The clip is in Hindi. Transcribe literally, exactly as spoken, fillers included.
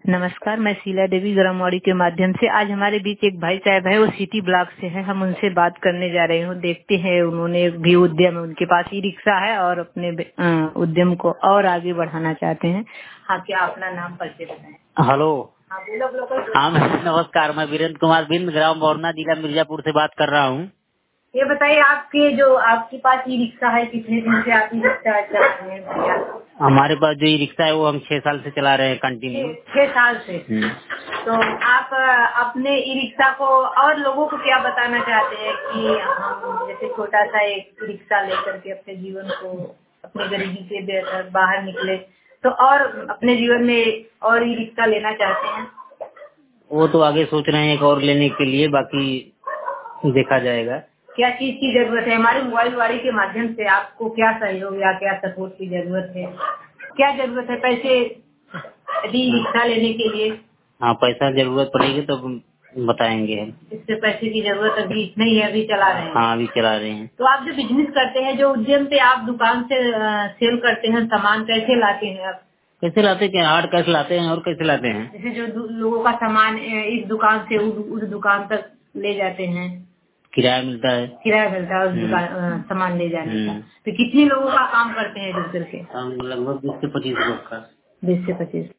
नमस्कार, मैं शीला देवी ग्रामवाड़ी के माध्यम से आज हमारे बीच एक भाई साहब है, वो सिटी ब्लॉक से है। हम उनसे बात करने जा रहे हूँ। देखते हैं, उन्होंने भी उद्यम है, उनके पास ई रिक्शा है और अपने उद्यम को और आगे बढ़ाना चाहते हैं। हाँ, क्या अपना नाम परिचय बताएं। हेलो। हाँ, बोलो बोलो। हाँ, नमस्कार, मैं वीरेंद्र कुमार बिंद, ग्राम बोरना, जिला मिर्जापुर से बात कर रहा हूँ। ये बताइए, आपके जो आपके पास ई रिक्शा है, कितने दिन से आप ई रिक्शा चला रहे हैं भैया? हमारे पास जो ई रिक्शा है वो हम छह साल से चला रहे हैं कंटिन्यू। छह साल से। तो आप अ, अपने ई रिक्शा को और लोगों को क्या बताना चाहते हैं कि हम जैसे छोटा सा एक रिक्शा लेकर के अपने जीवन को, अपनी गरीबी से बेहतर बाहर निकले, तो और अपने जीवन में और ई रिक्शा लेना चाहते हैं? वो तो आगे सोच रहे हैं एक और लेने के लिए, बाकी देखा जाएगा। क्या चीज की जरूरत है? हमारे मोबाइल वाड़ी के माध्यम से आपको क्या सहयोग या क्या सपोर्ट की जरूरत है? क्या जरूरत है पैसे यदि रिक्शा लेने के लिए? हाँ, पैसा जरूरत पड़ेगी तो बताएंगे हम। इससे पैसे की जरूरत अभी नहीं है, अभी चला रहे हैं। हाँ, अभी चला रहे हैं। तो आप जो बिजनेस करते हैं, जो उद्यम पे आप दुकान से अ, सेल करते हैं, सामान कैसे लाते हैं आप? कैसे लाते हैं? हार्ड कैश लाते हैं और कैसे लाते हैं? जैसे जो दु- लोगों का सामान अ, इस दुकान से उस उस दुकान तक ले जाते हैं, किराया मिलता है। किराया मिलता है उस दुकान अ, सामान ले जाने का। हम्म। तो कितने लोगों का काम करते हैं इधर करके? हम लगभग बीस से पच्चीस लोग का। बीस से पच्चीस